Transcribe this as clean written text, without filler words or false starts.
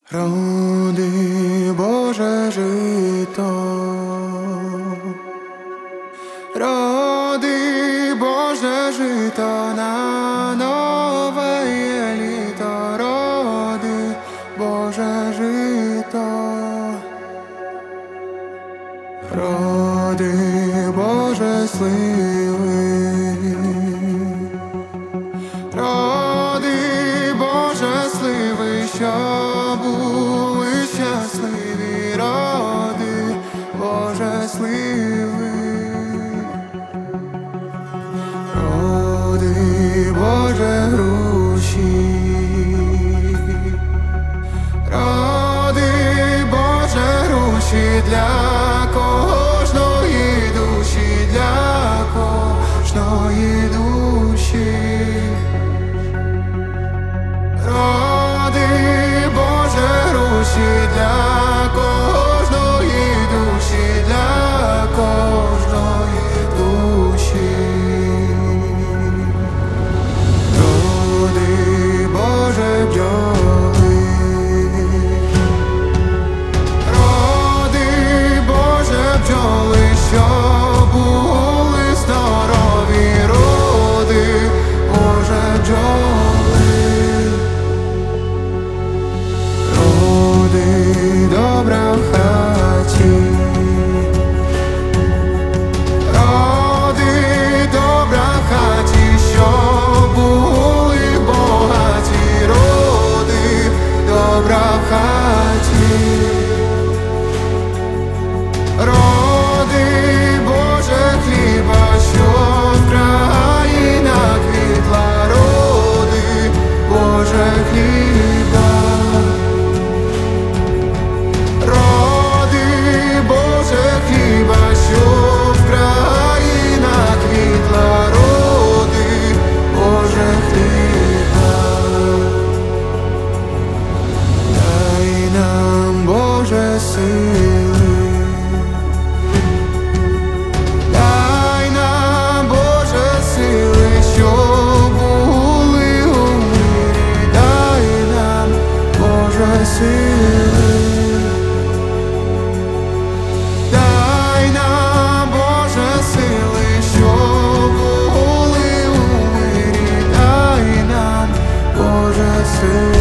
Роди, Боже, жито, роди, Боже, жито на нове літо, роди, Боже, жито, роди, Боже, сливи, роди, Боже, сливи, що були щасливі, роди, Боже, сливи, роди, Боже, груші, роди, Боже, груші для кожної душі, для кожної душі. Для кожної душі, для кожної душі. Роди, Боже, бджоли, роди, Боже, бджоли, що були здорові, роди, Боже, бджоли. Добра в хаті, роди, добра в хаті, що були богаті, роди, добра в хаті, роди, Боже, хліба, що в країнах квітла, роди, Боже, хліба. Дай нам, Боже, сили, що були у мирі, дай нам, Боже, сили, дай нам, Боже, сили, що були у мирі, дай нам, Боже, сили.